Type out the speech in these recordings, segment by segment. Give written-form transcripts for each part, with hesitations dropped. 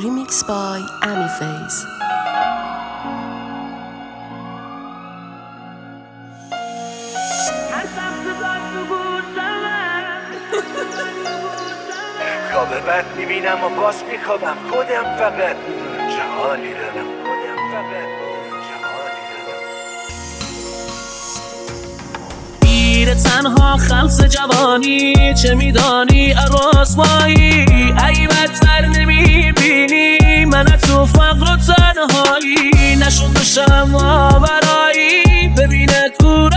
Remix by Amiface. خواب بد میبینم و باز میخوابم خودم فقط میدونم چه حالی دارم پیر تنها خلص جوانی چه میدانی رسوایی ای بدتر نمیبینی من تو فقر و تنهایی نشد بشم آورایی ببینه کور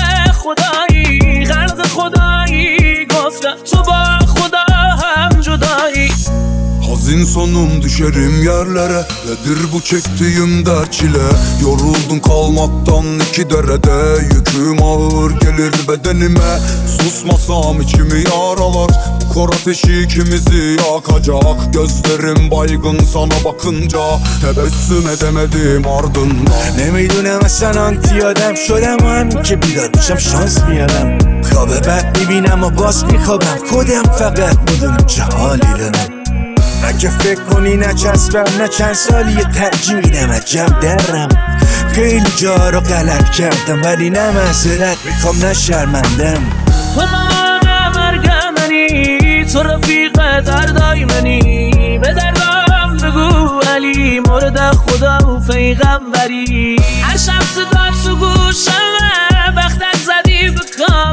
خدایی خلق خدایی گفتم تو با خدا هم جدایی. Hazin sonum düşerim yerlere. Nedir bu çektiğim dert çile? Yoruldum kalmaktan iki derede. Yüküm ağır gelir bedenime. Susmasam içimi yaralar. Bu kor ateşi ikimizi yakacak. Gözlerim baygın sana bakınca tebessüm edemedim ardından. نمیدونم اصلا آنتی آدم شدم و همین که بیدار بشم شانس میارم خواب بد میبینم و باز میخوابم خودم فقط میدونم چه حالی دارم اگه فکر کنی نچسبم نه چند سالی ترجیح میدم عجب درم خیلی جا رو غلط کردم ولی نه معذرت میخوام نه شرمندم تو مانه مرگ منی تو رفیق دردای منی به دردم بگو علی مورد خدا و پیغمبری هر شب صدا تو گوشمه وقتک زدی به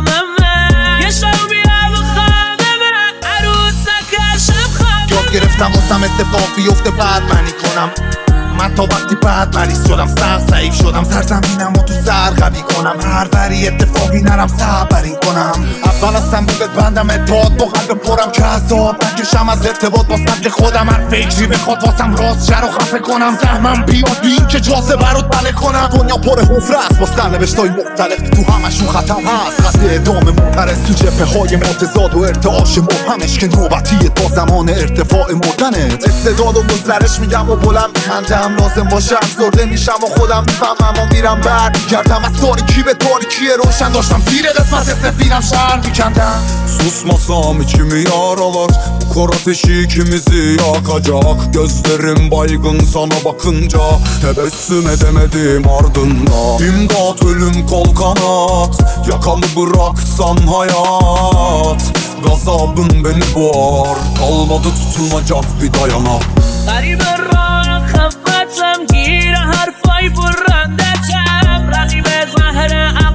کاممه یه شو بیا بخوابمه عروسک شب خوابمه یاد گرفتم واسم اتفاق بیفته بعد منی کنم من تا وقتی بعد مریض شدم سخت ضعیف شدم سرزمینم و تو سر قوی کنم هر وری اتفاقی نرم صبرین کنم اول از سنبولت بندم اتحاد با قلب پرم که عذاب نکشم از ارتباط با سبک خودم هر فکری بخواد واسم راست شر و خفه کنم زحمم بیاد بین که جاذبه رو بله کنم دنیا پر حفره است با سرنوشتای مختلف تو همشون ختم هست خط ادامه معترض تو جبهه های متضاد و ارتعاش مبهمش که نوبتیه با زمان ارتفاع مردنت استعداد و گسترش میگم و بلند میخندم لازم باشه افسرده میشم و خودم میفهمم و میرم برمیگردم از تاریکی به تاریکی روشن داشتم زیر قسمت سفیدم شهر میکندم Susmasam içimi yaralar. Bu kor ateşi ikimizi yakacak. Gözlerim baygın sana bakınca tebessüm edemedim ardında. İmdat ölüm kol kanat. Yakamı bıraksan hayat. Gazabın beni boğar. Kalmadı tutunacak bir dayanak. غریب راه خفتم گیر حرفای برندتم رقیب زهر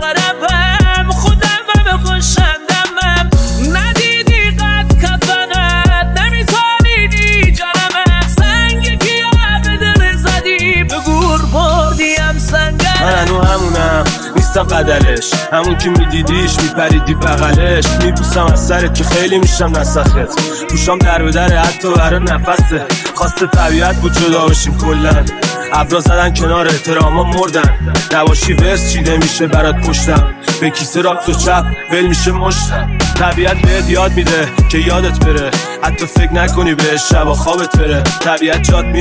اقربم خودم بخوشندمم ندیدی قد کفنت نمیتونیدی جانمت سنگ کیا به دل زدی به گور بردیم سنگم من هنو همونم نیستم قدرش همون که میدیدیش میپریدی بغلش میبوسم از سرت که خیلی میشم نسخت پوشام در به در حتی برای نفسه خواست طبیعت بود جدا باشیم کلن ابرا زدن کنار احتراما مردن نباشی ورس چیده میشه برات پشتم به کیسه راست و چپ ول میشه مشتم طبیعت بهت یاد میده که یادت بره حتی فکر نکنی بهش شب و خوابت بره طبیعت جات